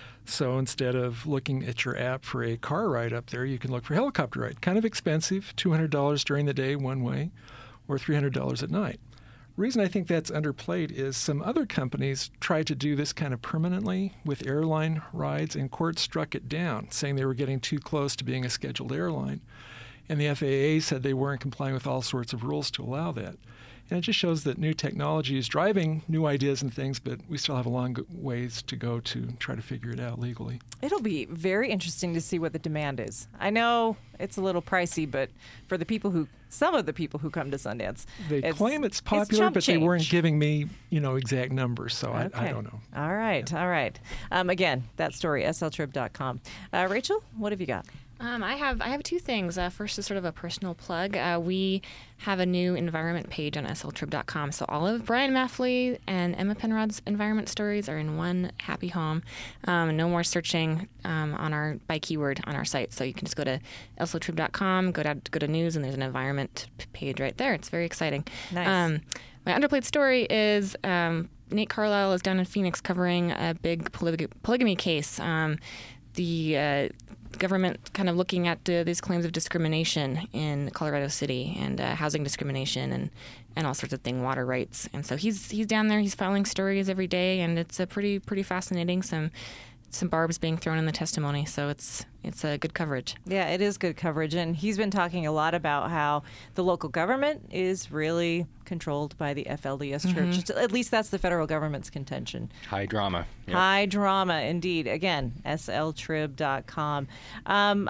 So instead of looking at your app for a car ride up there, you can look for a helicopter ride. Kind of expensive, two hundred dollars during the day one way, or three hundred dollars at night. Reason I think that's underplayed is some other companies tried to do this kind of permanently with airline rides, and courts struck it down, saying they were getting too close to being a scheduled airline. And the F A A said they weren't complying with all sorts of rules to allow that. And it just shows that new technology is driving new ideas and things, but we still have a long ways to go to try to figure it out legally. It'll be very interesting to see what the demand is. I know it's a little pricey, but for the people who, some of the people who come to Sundance, They it's, claim it's popular, it's but change. they weren't giving me, you know, exact numbers, so I, Okay. I don't know. All right, yeah. all right. Um, again, that story, S L trib dot com. Uh, Rachel, what have you got? Um, I have I have two things. Uh, first is sort of a personal plug. Uh, we have a new environment page on S L trib dot com. So all of Brian Maffley and Emma Penrod's environment stories are in one happy home. Um, no more searching um, on our by keyword on our site. So you can just go to S L trib dot com, go to go to news, and there's an environment page right there. It's very exciting. Nice. Um, my underplayed story is um, Nate Carlisle is down in Phoenix covering a big polyg- polygamy case. Um, the uh, government kind of looking at uh, these claims of discrimination in Colorado City and uh, housing discrimination and, and all sorts of things, water rights. And so he's he's down there. He's filing stories every day, and it's a pretty pretty fascinating. Some some barbs being thrown in the testimony. So it's it's a good coverage. Yeah, it is good coverage. And he's been talking a lot about how the local government is really controlled by the F L D S Mm-hmm. Church. At least that's the federal government's contention. High drama. Yep. High drama, indeed. Again, S L trib dot com. Um,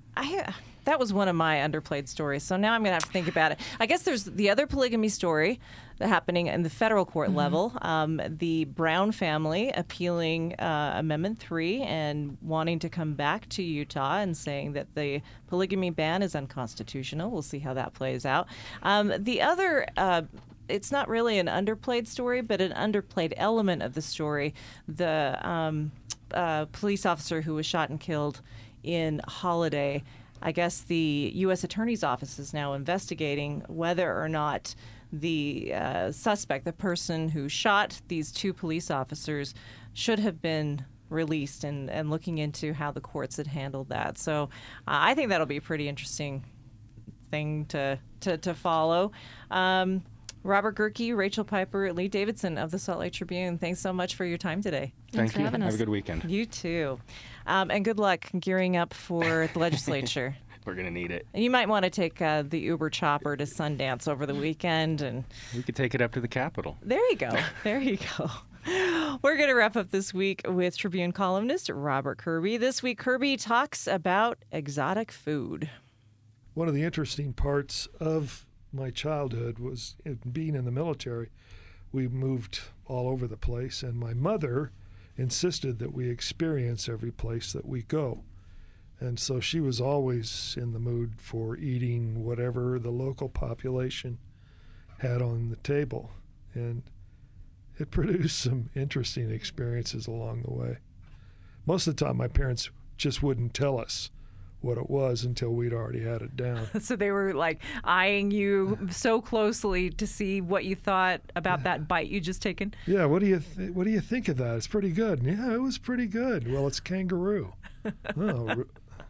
I, that was one of my underplayed stories, so now I'm going to have to think about it. I guess there's the other polygamy story happening in the federal court Mm-hmm. level. Um, the Brown family appealing uh, Amendment three and wanting to come back to Utah and saying that the polygamy ban is unconstitutional. We'll see how that plays out. Um, the other... Uh, It's not really an underplayed story, but an underplayed element of the story. The um, uh, police officer who was shot and killed in Holiday, I guess the U S Attorney's Office is now investigating whether or not the uh, suspect, the person who shot these two police officers, should have been released, and, and looking into how the courts had handled that. So uh, I think that'll be a pretty interesting thing to, to, to follow. Um, Robert Gerke, Rachel Piper, Lee Davidson of the Salt Lake Tribune, thanks so much for your time today. Thank you. Have a good weekend. You too. Um, and good luck gearing up for the legislature. We're going to need it. And you might want to take uh, the Uber Chopper to Sundance over the weekend. And we could take it up to the Capitol. There you go. There you go. We're going to wrap up this week with Tribune columnist Robert Kirby. This week, Kirby talks about exotic food. One of the interesting parts of my childhood was being in the military. We moved all over the place, and my mother insisted that we experience every place that we go. And so she was always in the mood for eating whatever the local population had on the table. And it produced some interesting experiences along the way. Most of the time, my parents just wouldn't tell us what it was until we'd already had it down. So they were like eyeing you so closely to see what you thought about that bite you just taken. Yeah, what do you th- what do you think of that? It's pretty good. Yeah, it was pretty good. Well, it's kangaroo. Oh.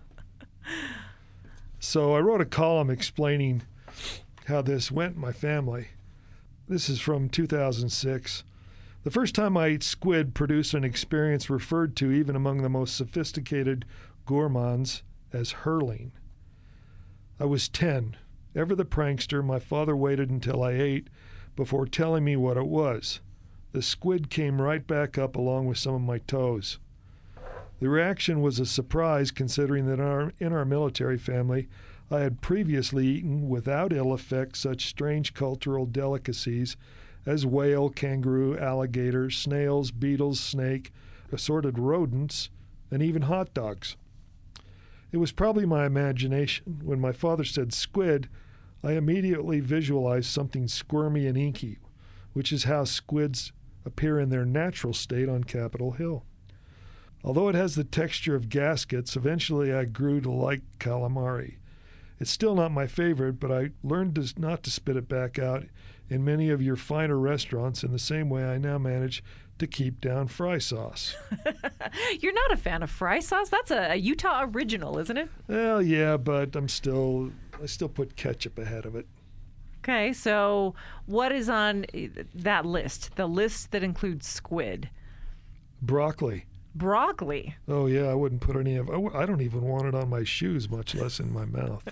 So I wrote a column explaining how this went in my family. This is from two thousand six. The first time I ate squid produced an experience referred to even among the most sophisticated gourmands as hurling. I was ten. Ever the prankster, my father waited until I ate before telling me what it was. The squid came right back up along with some of my toes. The reaction was a surprise, considering that in our, in our military family, I had previously eaten without ill effect such strange cultural delicacies as whale, kangaroo, alligators, snails, beetles, snake, assorted rodents, and even hot dogs. It was probably my imagination. When my father said squid, I immediately visualized something squirmy and inky, which is how squids appear in their natural state on Capitol Hill. Although it has the texture of gaskets, eventually I grew to like calamari. It's still not my favorite, but I learned to, not to spit it back out in many of your finer restaurants in the same way I now manage to keep down fry sauce. You're not a fan of fry sauce? That's a, a Utah original, isn't it? Well, yeah, but I'm still, I still put ketchup ahead of it. Okay, so what is on that list? The list that includes squid? Broccoli. Broccoli? Oh, yeah, I wouldn't put any of it. I don't even want it on my shoes, much less in my mouth.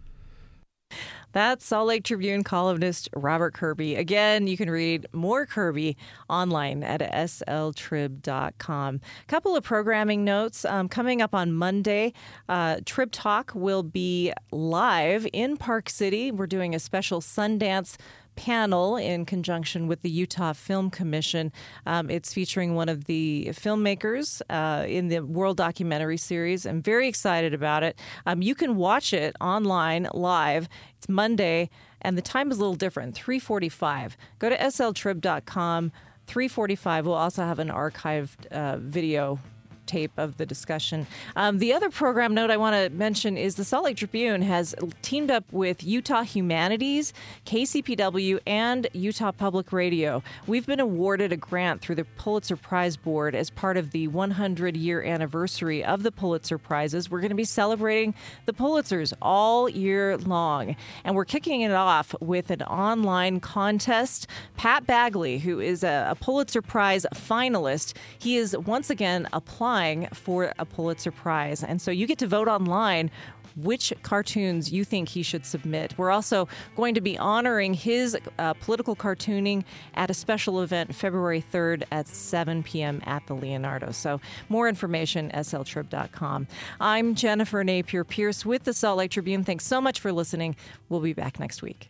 That's Salt Lake Tribune columnist Robert Kirby. Again, you can read more Kirby online at S L trib dot com. A couple of programming notes. Um, coming up on Monday, uh, Trib Talk will be live in Park City. We're doing a special Sundance panel in conjunction with the Utah Film Commission. Um, it's featuring one of the filmmakers uh, in the World Documentary Series. I'm very excited about it. Um, you can watch it online live. It's Monday, and the time is a little different, three forty-five. Go to S L trib dot com, three forty-five. We'll also have an archived uh, video tape of the discussion. Um, the other program note I want to mention is the Salt Lake Tribune has teamed up with Utah Humanities, K C P W, and Utah Public Radio. We've been awarded a grant through the Pulitzer Prize Board as part of the one hundred year anniversary of the Pulitzer Prizes. We're going to be celebrating the Pulitzers all year long, and we're kicking it off with an online contest. Pat Bagley, who is a, a Pulitzer Prize finalist, he is once again applying for a Pulitzer Prize. And so you get to vote online which cartoons you think he should submit. We're also going to be honoring his uh, political cartooning at a special event February third at seven p.m. at the Leonardo. So more information, S L trib dot com. I'm Jennifer Napier Pierce with the Salt Lake Tribune. Thanks so much for listening. We'll be back next week.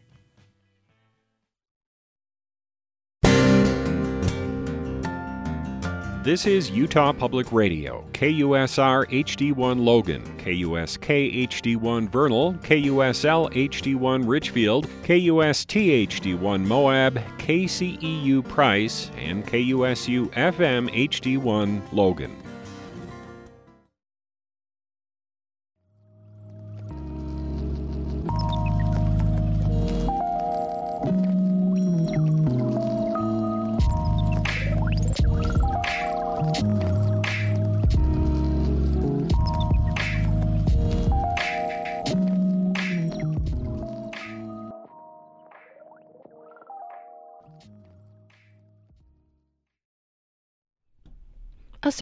This is Utah Public Radio, K U S R H D one Logan, K U S K H D one Vernal, K U S L H D one Richfield, K U S T H D one Moab, K C E U Price, and K U S U F M H D one Logan.